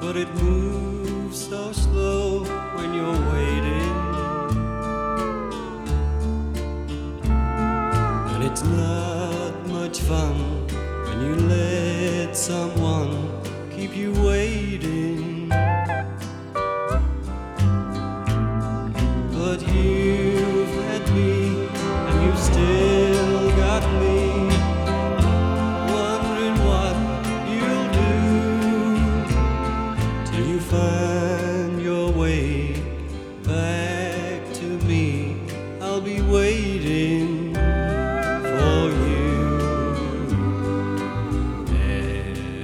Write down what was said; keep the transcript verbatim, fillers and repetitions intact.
but it moves so slow when you're waiting. And it's not much fun when you let someone keep you waiting.